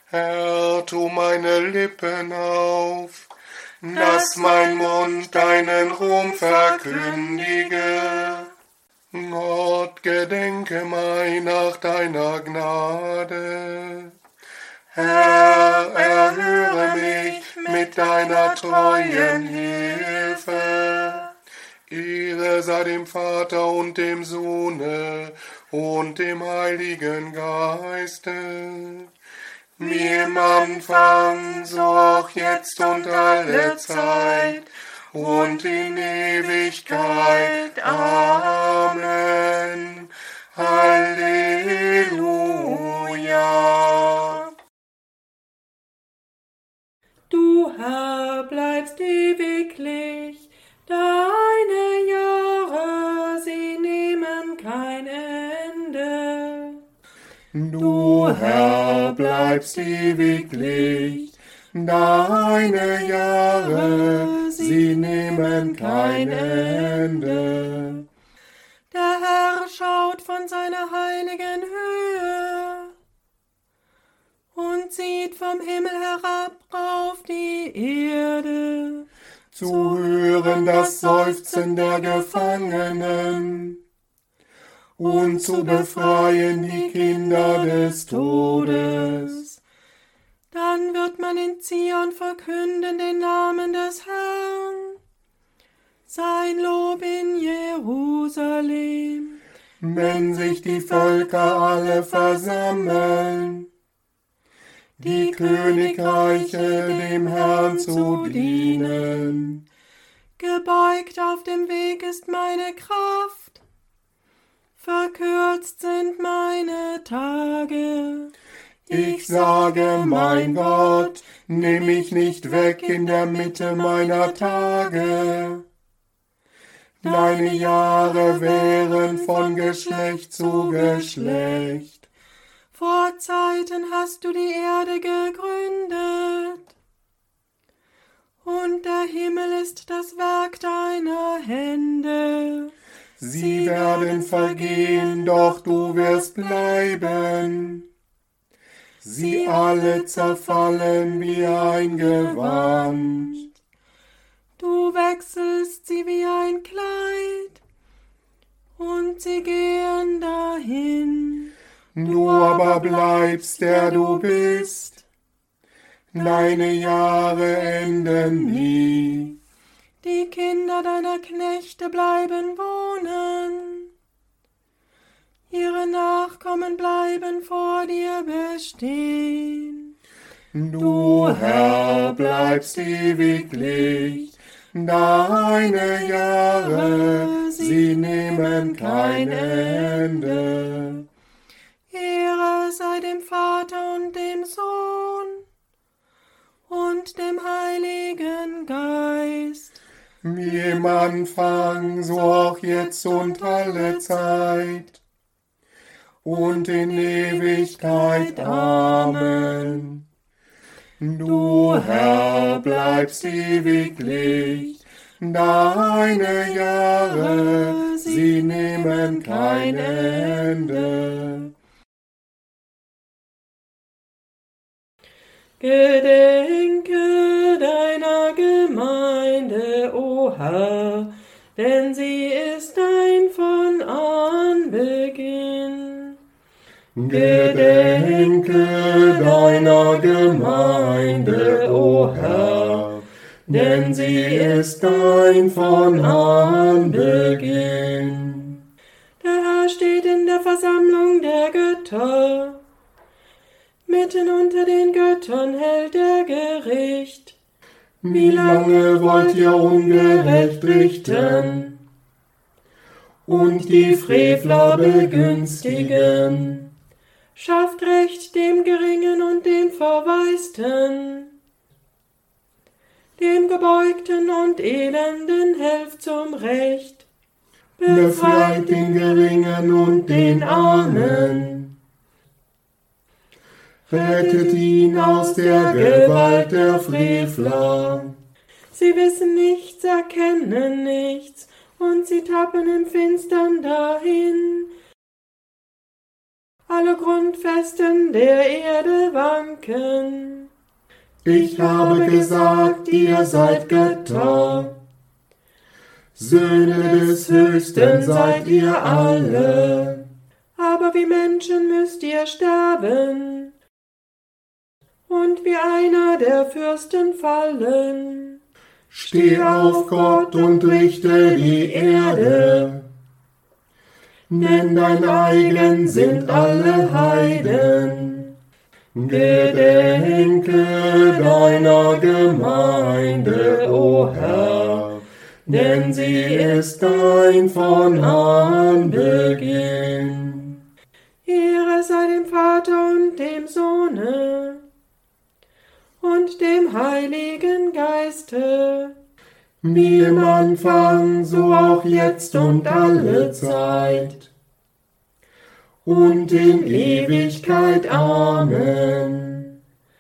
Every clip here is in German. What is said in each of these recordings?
Herr, tu meine Lippen auf, dass mein Mund deinen Ruhm verkündige. Gott, gedenke nach deiner Gnade. Herr, erhöre mich mit deiner treuen Hilfe. Ehre sei dem Vater und dem Sohne und dem Heiligen Geiste, wie im Anfang, so auch jetzt und alle Zeit und in Ewigkeit. Amen. Halleluja. Du, Herr, bleibst ewiglich, deine Jahre, sie nehmen kein Ende. Du, Herr, bleibst ewiglich, deine Jahre, sie nehmen kein Ende. Der Herr schaut von seiner heiligen Höhe und sieht vom Himmel herab auf die Erde, zu hören das Seufzen der Gefangenen und zu befreien die Kinder des Todes. Dann wird man in Zion verkünden den Namen des Herrn, sein Lob in Jerusalem. Wenn sich die Völker alle versammeln, die Königreiche dem Herrn zu dienen. Gebeugt auf dem Weg ist meine Kraft, verkürzt sind meine Tage. Ich sage, mein Gott, nimm mich nicht weg in der Mitte meiner Tage. Deine Jahre wären von Geschlecht zu Geschlecht. Vor Zeiten hast du die Erde gegründet, und der Himmel ist das Werk deiner Hände. Sie werden vergehen, doch du wirst bleiben. Sie alle zerfallen wie ein Gewand. Du wechselst sie wie ein Kleid, und sie gehen dahin. Du aber bleibst, der du bist. Deine Jahre enden nie. Die Kinder deiner Knechte bleiben wohnen. Ihre Nachkommen bleiben vor dir bestehen. Du, Herr, bleibst ewiglich. Deine Jahre, sie nehmen kein Ende. Ehre sei dem Vater und dem Sohn und dem Heiligen Geist. Wie im Anfang, so auch jetzt und alle Zeit und in Ewigkeit. Amen. Du, Herr, bleibst ewiglich. Deine Jahre, sie nehmen kein Ende. Gedenke deiner Gemeinde, o Herr, denn sie ist dein von Anbeginn. Gedenke deiner Gemeinde, o Herr, denn sie ist dein von Anbeginn. Der Herr steht in der Versammlung der Götter. Mitten unter den Göttern hält er Gericht. Wie lange wollt ihr ungerecht richten und die Frevler begünstigen? Schafft Recht dem Geringen und dem Verwaisten. Dem Gebeugten und Elenden helft zum Recht. Befreit den Geringen und den Armen. Rettet ihn aus der Gewalt der Frevler. Sie wissen nichts, erkennen nichts, und sie tappen im Finstern dahin. alle Grundfesten der Erde wanken. Ich habe gesagt, ihr seid Götter. Söhne des Höchsten seid ihr alle. Aber wie Menschen müsst ihr sterben und wie einer der Fürsten fallen. Steh auf, Gott, und richte die Erde. Denn dein eigen sind alle Heiden. Gedenke deiner Gemeinde, o Herr, denn sie ist dein von Anbeginn. Ehre sei dem Vater und dem Sohne und dem Heiligen Geiste, Wie im Anfang, so auch jetzt und alle Zeit und in Ewigkeit. Amen.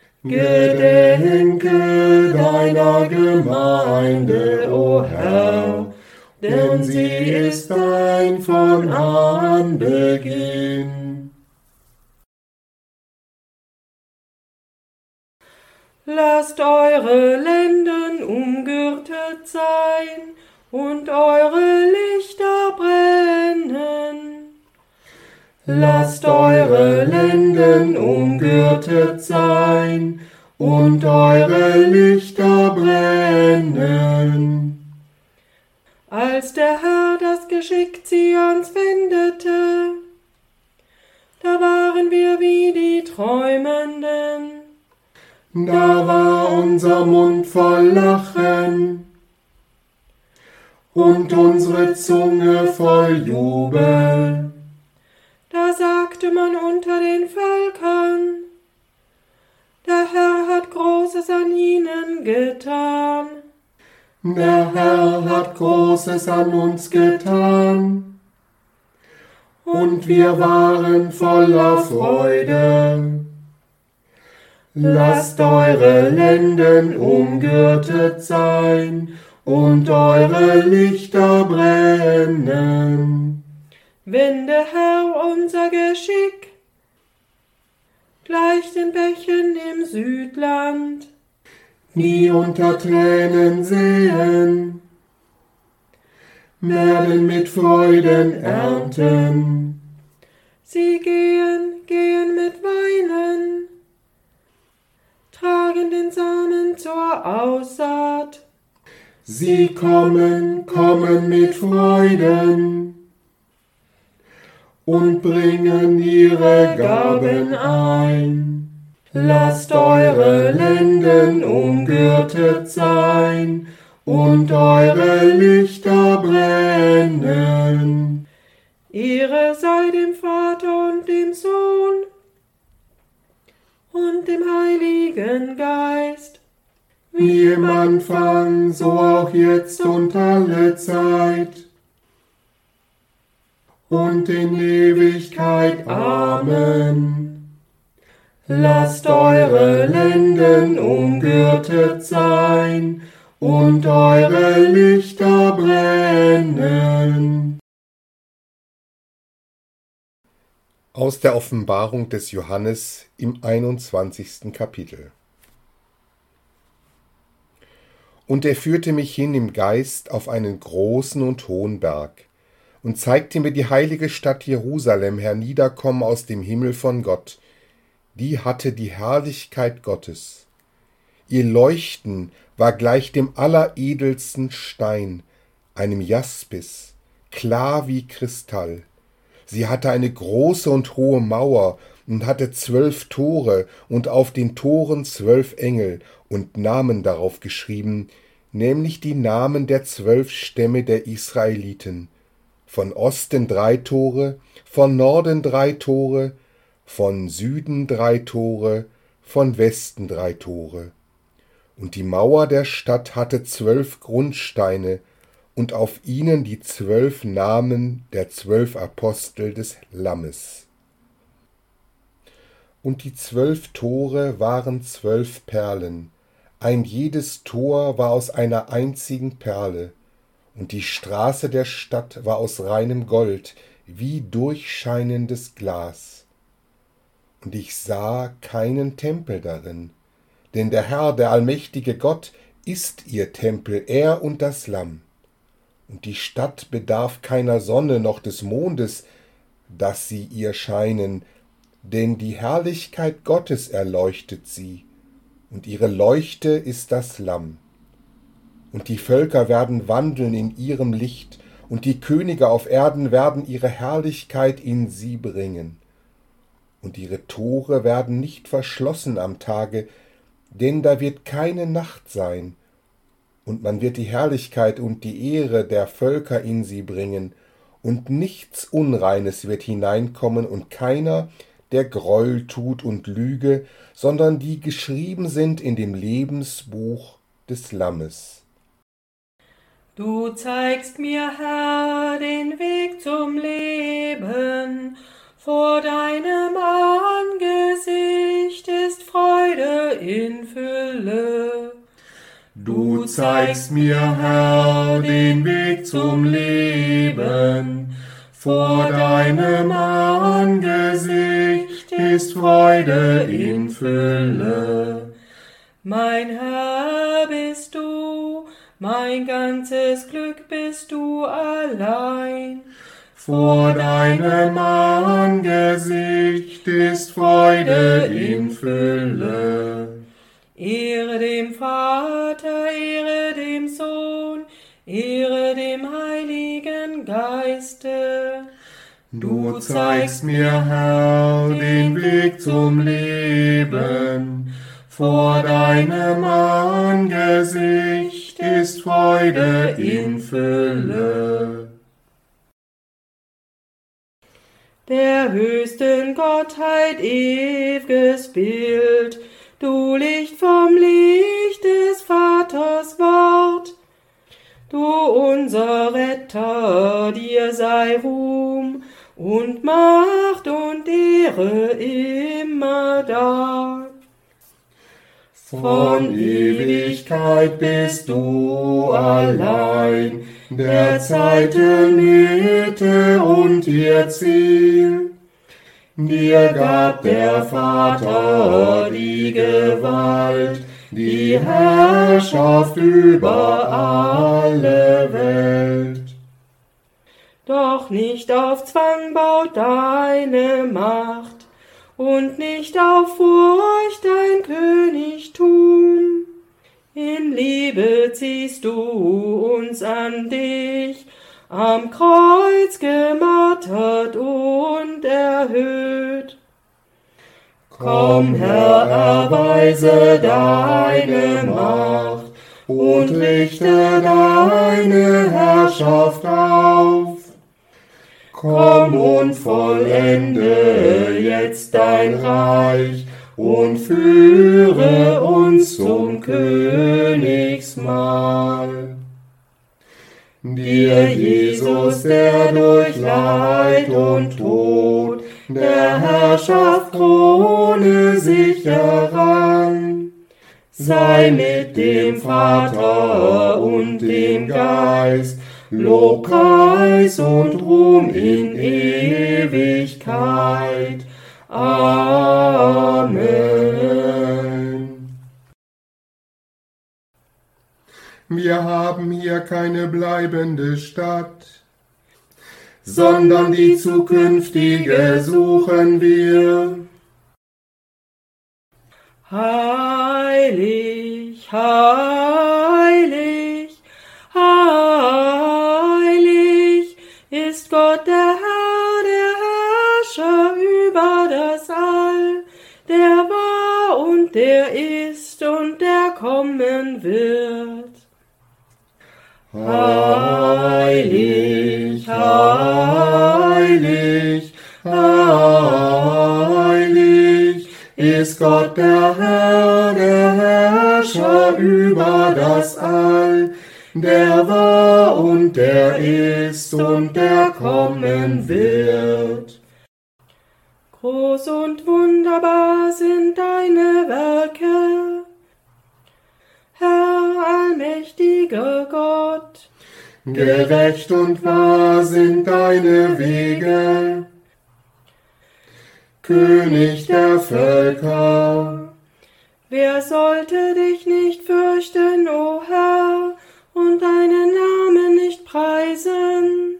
Gedenke deiner Gemeinde, o Herr, denn sie ist dein von Anbeginn. Lasst eure Lenden umgürtet sein und eure Lichter brennen. Lasst eure Lenden umgürtet sein und eure Lichter brennen. Als der Herr das Geschick Zions wendete, da waren wir wie die Träumenden. Da war unser Mund voll Lachen und unsere Zunge voll Jubel. Da sagte man unter den Völkern, der Herr hat Großes an ihnen getan. Der Herr hat Großes an uns getan, und wir waren voller Freude. Lasst eure Lenden umgürtet sein und eure Lichter brennen. Wende, Herr, unser Geschick gleich den Bächen im Südland, Die unter Tränen sehen, werden mit Freuden ernten. sie gehen mit Weinen, tragen den Samen zur Aussaat. Sie kommen mit Freuden und bringen ihre Gaben ein. Lasst eure Lenden umgürtet sein und eure Lichter brennen. Ehre sei dem Vater und dem Sohn und dem Heiligen Geist, Wie im Anfang, so auch jetzt und alle Zeit und in Ewigkeit. Amen. Lasst eure Lenden umgürtet sein und eure Lichter brennen. Aus der Offenbarung des Johannes im 21. Kapitel. Und er führte mich hin im Geist auf einen großen und hohen Berg und zeigte mir die heilige Stadt Jerusalem herniederkommen aus dem Himmel von Gott. Die hatte die Herrlichkeit Gottes. Ihr Leuchten war gleich dem alleredelsten Stein, einem Jaspis, klar wie Kristall. Sie hatte eine große und hohe Mauer und hatte 12 Tore und auf den Toren 12 Engel und Namen darauf geschrieben, nämlich die Namen der 12 Stämme der Israeliten. Von Osten 3 Tore, von Norden 3 Tore, von Süden 3 Tore, von Westen 3 Tore. Und die Mauer der Stadt hatte 12 Grundsteine und auf ihnen die 12 Namen der 12 Apostel des Lammes. Und die 12 Tore waren 12 Perlen, ein jedes Tor war aus einer einzigen Perle, und die Straße der Stadt war aus reinem Gold, wie durchscheinendes Glas. und ich sah keinen Tempel darin, denn der Herr, der allmächtige Gott, ist ihr Tempel, er und das Lamm. Und die Stadt bedarf keiner Sonne noch des Mondes, dass sie ihr scheinen, denn die Herrlichkeit Gottes erleuchtet sie, und ihre Leuchte ist das Lamm. Und die Völker werden wandeln in ihrem Licht, und die Könige auf Erden werden ihre Herrlichkeit in sie bringen. Und ihre Tore werden nicht verschlossen am Tage, denn da wird keine Nacht sein, und man wird die Herrlichkeit und die Ehre der Völker in sie bringen, und nichts Unreines wird hineinkommen, und keiner, der Gräuel tut und Lüge, sondern die geschrieben sind in dem Lebensbuch des Lammes. Du zeigst mir, Herr, den Weg zum Leben. Vor deinem Angesicht ist Freude in Fülle. Du zeigst mir, Herr, den Weg zum Leben. Vor deinem Angesicht ist Freude in Fülle. Mein Herr bist du, mein ganzes Glück bist du allein. Vor deinem Angesicht ist Freude in Fülle. Ehre dem Vater, Ehre dem Sohn, Ehre dem Heiligen Geiste. Du zeigst mir, Herr, den Weg zum Leben. Vor deinem Angesicht ist Freude in Fülle. Der höchsten Gottheit ew'ges Bild, du Licht vom Licht des Vaters Wort, du unser Retter, dir sei Ruhm und Macht und Ehre immerdar. Von Ewigkeit bist du allein, der Zeiten Mitte und ihr Ziel. Dir gab der Vater die Gewalt, die Herrschaft über alle Welt. Doch nicht auf Zwang baut deine Macht, und nicht auf Furcht dein Königtum. In Liebe ziehst du uns an dich, am Kreuz gemartert und erhöht. Komm, Herr, erweise deine Macht und richte deine Herrschaft auf. Komm und vollende jetzt dein Reich und führe uns zum Königsmahl. Dir, Jesus, der durch Leid und Tod der Herrschaft Krone sich errang, sei mit dem Vater und dem Geist Lobpreis und Ruhm in Ewigkeit. Amen. Wir haben hier keine bleibende Stadt, sondern die zukünftige suchen wir. Heilig, heilig, heilig ist Gott der Herr, der Herrscher über das All, der war und der ist und der kommen wird. Heilig, heilig, heilig ist Gott der Herr, der Herrscher über das All, der war und der ist und der kommen wird. Groß und wunderbar sind deine Werke, Herr allmächtiger Gott. Gerecht und wahr sind deine Wege. König der Völker. Wer sollte dich nicht fürchten, o Herr, und deinen Namen nicht preisen?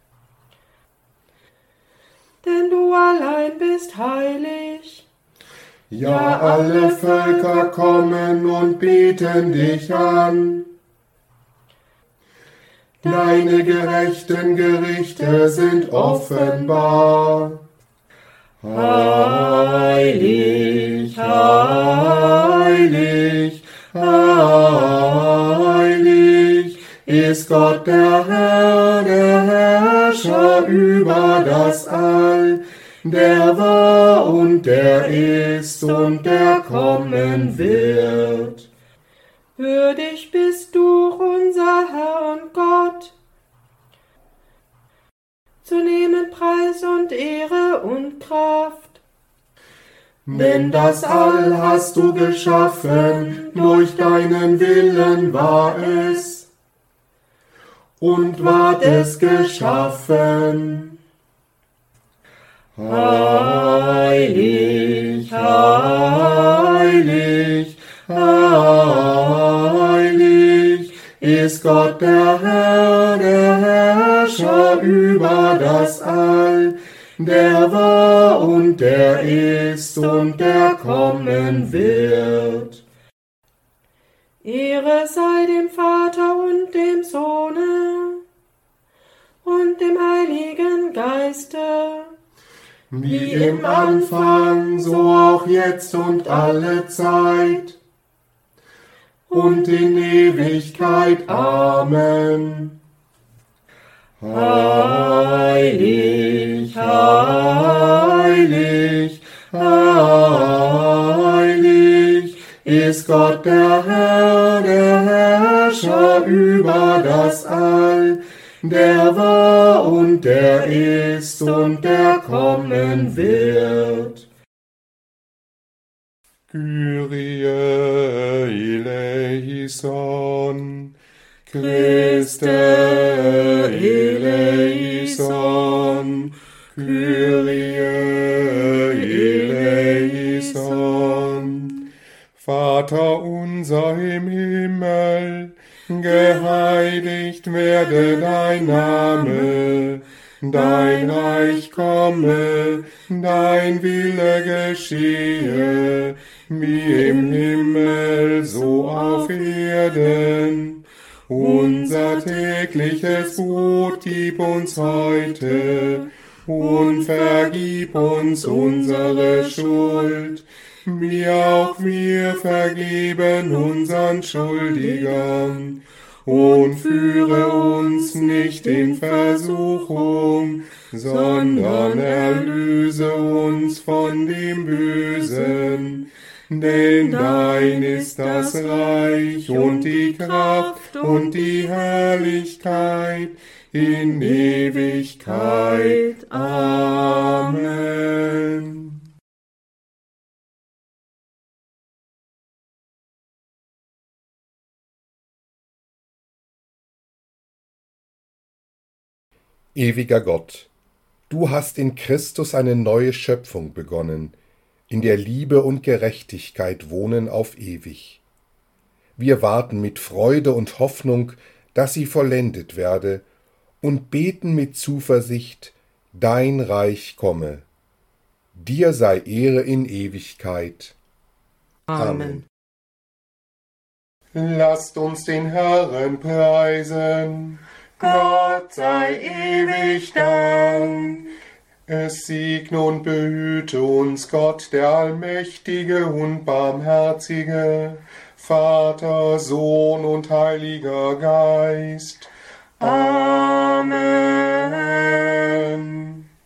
Denn du allein bist heilig. Ja, alle Völker kommen und beten dich an. Deine gerechten Gerichte sind offenbar. Heilig, heilig, heilig ist Gott der Herr, der Herrscher über das All, der war und der ist und der kommen wird. Würdig bist du, unser Herr und Gott, zu nehmen Preis und Ehre und Kraft. Denn das All hast du geschaffen, durch deinen Willen war es, und ward es geschaffen. Heilig, heilig, heilig ist Gott der Herr, der Herrscher über das All, der war und der ist und der kommen wird. Ehre sei dem Vater und dem Sohne und dem Heiligen Geiste, Wie im Anfang, so auch jetzt und alle Zeit und in Ewigkeit. Amen. Heilig, heilig, heilig ist Gott der Herr, der Herrscher über das All, der war und der ist und der kommen wird. Kyrie eleison, Christe eleison, Kyrie eleison. Vater unser im Himmel, geheiligt werde dein Name, dein Reich komme, dein Wille geschehe, wie im Himmel, so auf Erden. Unser tägliches Brot gib uns heute und vergib uns unsere Schuld, wie auch wir vergeben unseren Schuldigern. Und führe uns nicht in Versuchung, sondern erlöse uns von dem Bösen. Denn dein ist das Reich und die Kraft und die Herrlichkeit in Ewigkeit. Amen. Ewiger Gott, du hast in Christus eine neue Schöpfung begonnen, in der Liebe und Gerechtigkeit wohnen auf ewig. Wir warten mit Freude und Hoffnung, dass sie vollendet werde, und beten mit Zuversicht, dein Reich komme. Dir sei Ehre in Ewigkeit. Amen. Lasst uns den Herrn preisen. Gott sei ewig Dank. Es segne und behüte uns Gott, der Allmächtige und Barmherzige, Vater, Sohn und Heiliger Geist. Amen.